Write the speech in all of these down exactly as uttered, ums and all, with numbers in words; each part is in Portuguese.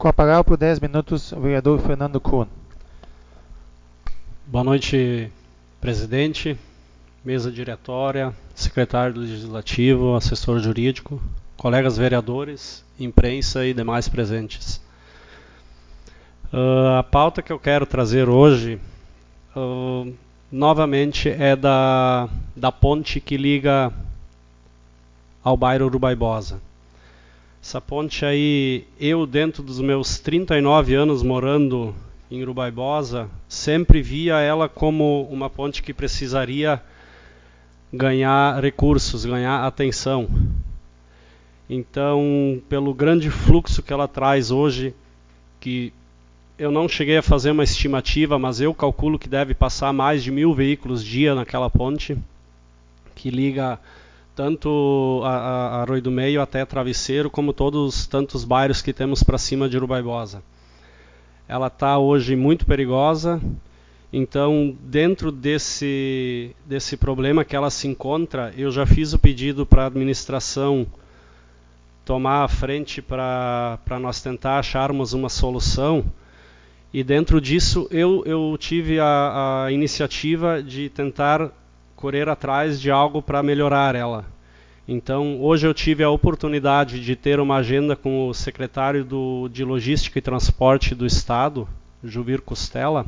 Com a palavra por dez minutos, o vereador Fernando Kuhn. Boa noite, presidente, mesa diretória, secretário do Legislativo, assessor jurídico, colegas vereadores, imprensa e demais presentes. Uh, a pauta que eu quero trazer hoje, uh, novamente, é da, da ponte que liga ao bairro Urubaibosa. Essa ponte aí, eu dentro dos meus trinta e nove anos morando em Urubaibosa, sempre via ela como uma ponte que precisaria ganhar recursos, ganhar atenção. Então, pelo grande fluxo que ela traz hoje, que eu não cheguei a fazer uma estimativa, mas eu calculo que deve passar mais de mil veículos dia naquela ponte, que liga tanto a, a Arroio do Meio até Travesseiro, como todos tantos bairros que temos para cima de Urubaibosa. Ela está hoje muito perigosa, então dentro desse, desse problema que ela se encontra, eu já fiz o pedido para a administração tomar a frente para nós tentar acharmos uma solução, e dentro disso eu, eu tive a, a iniciativa de tentar correr atrás de algo para melhorar ela. Então, hoje eu tive a oportunidade de ter uma agenda com o secretário do, de Logística e Transporte do Estado, Juvir Costela,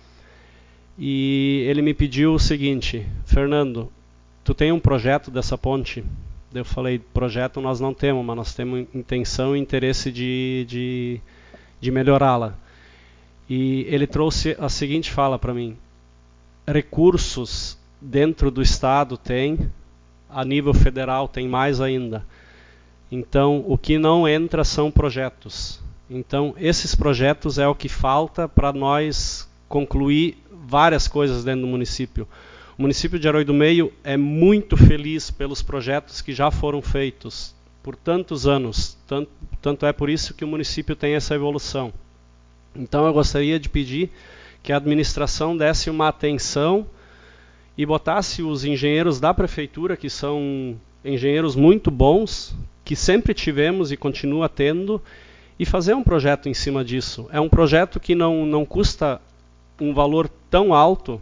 e ele me pediu o seguinte: Fernando, tu tem um projeto dessa ponte? Eu falei, projeto nós não temos, mas nós temos intenção e interesse de, de, de melhorá-la. E ele trouxe a seguinte fala para mim: recursos dentro do Estado tem, a nível federal tem mais ainda. Então, o que não entra são projetos. Então, esses projetos é o que falta para nós concluir várias coisas dentro do município. O município de Arroio do Meio é muito feliz pelos projetos que já foram feitos por tantos anos. Tanto, tanto é por isso que o município tem essa evolução. Então, eu gostaria de pedir que a administração desse uma atenção e botasse os engenheiros da prefeitura, que são engenheiros muito bons, que sempre tivemos e continua tendo, e fazer um projeto em cima disso. É um projeto que não, não custa um valor tão alto.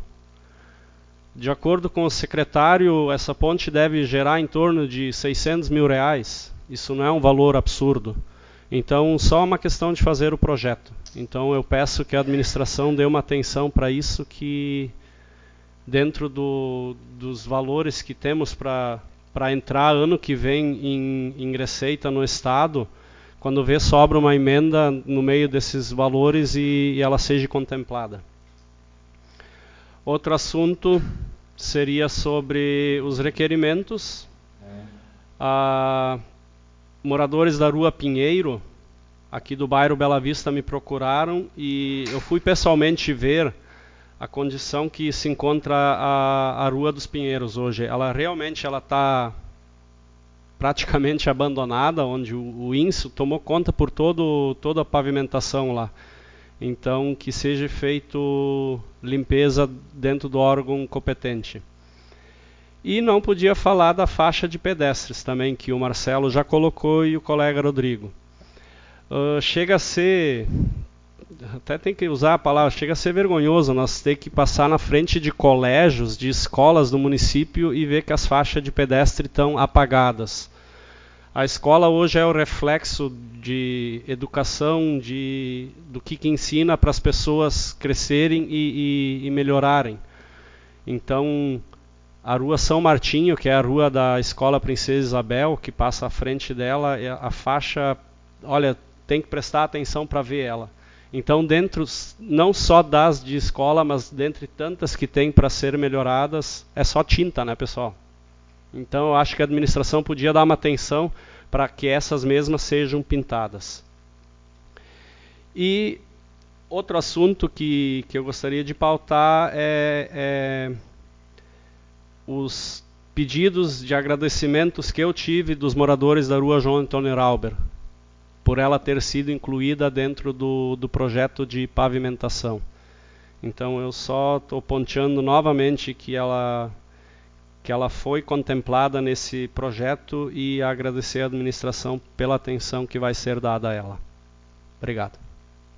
De acordo com o secretário, essa ponte deve gerar em torno de seiscentos mil reais. Isso não é um valor absurdo. Então, só uma questão de fazer o projeto. Então, eu peço que a administração dê uma atenção para isso, que dentro do, dos valores que temos para para entrar ano que vem em, em receita no Estado, quando vê sobra uma emenda no meio desses valores e, e ela seja contemplada. Outro assunto seria sobre os requerimentos. Ah, moradores da Rua Pinheiro, aqui do bairro Bela Vista, me procuraram e eu fui pessoalmente ver a condição que se encontra a, a Rua dos Pinheiros hoje. Ela realmente ela está praticamente abandonada, onde o, o INSO tomou conta por todo, toda a pavimentação lá. Então, que seja feito limpeza dentro do órgão competente. E não podia falar da faixa de pedestres também, que o Marcelo já colocou e o colega Rodrigo. Uh, chega a ser... até tem que usar a palavra, chega a ser vergonhoso nós ter que passar na frente de colégios, de escolas do município e ver que as faixas de pedestre estão apagadas. A escola hoje é o reflexo de educação, de, do que, que ensina para as pessoas crescerem e, e, e melhorarem. Então, a Rua São Martinho, que é a rua da Escola Princesa Isabel, que passa à frente dela, a faixa, olha, tem que prestar atenção para ver ela. Então, dentro não só das de escola, mas dentre tantas que tem para ser melhoradas, é só tinta, né, pessoal? Então, eu acho que a administração podia dar uma atenção para que essas mesmas sejam pintadas. E outro assunto que, que eu gostaria de pautar é, é os pedidos de agradecimentos que eu tive dos moradores da Rua João Antônio Rauber, por ela ter sido incluída dentro do, do projeto de pavimentação. Então eu só estou ponteando novamente que ela, que ela foi contemplada nesse projeto e agradecer à administração pela atenção que vai ser dada a ela. Obrigado.